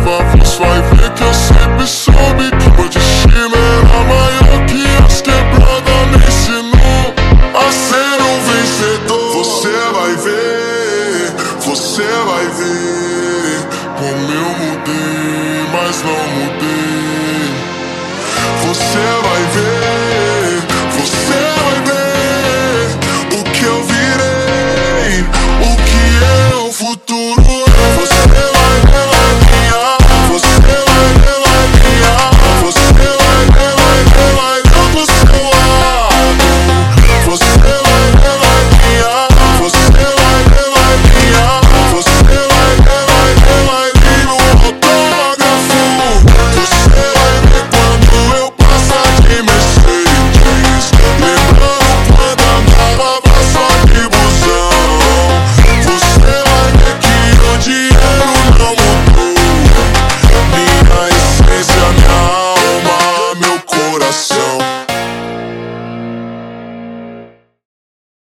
Você vai ver que eu sempre soube que meu destino era maior que as quebradas. Me ensinou a ser um vencedor. Você vai ver como eu mudei, mas não mudei.